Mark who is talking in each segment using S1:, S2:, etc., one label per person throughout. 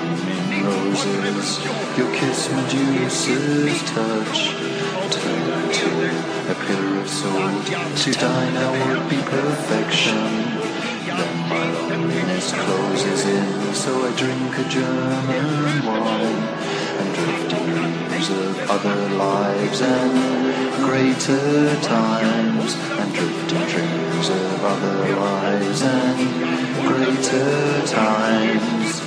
S1: flaming roses, your kiss Medusa's touch, turned into a pillar of salt. To die now would be perfection. Then my loneliness closes in, so I drink a German wine, and drifting dreams of other lives and greater times, and drifting dreams of other lives and greater times.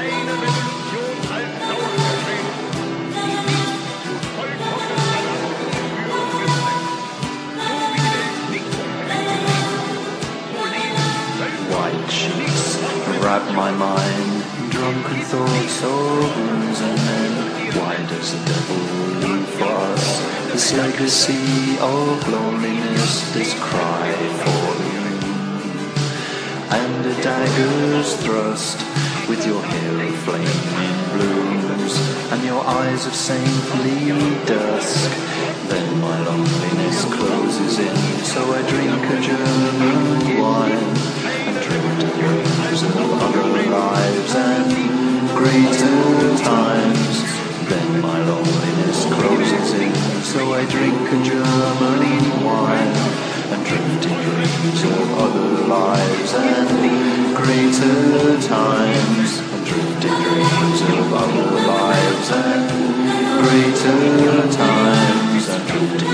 S1: White sheets wrap my mind, drunken thoughts of wounds and men. Why does the devil leave for us this legacy of loneliness, this cry for the moon? And a dagger's thrust, with your hair of flaming blooms, and your eyes of saintly dusk. Then my loneliness closes in, so I drink a German wine, and drift to dreams of other lives and greater times. Then my loneliness closes in, so I drink a German wine, and drift to dreams of other lives and greater times, and drift to dreams of other lives and greater times, and drift to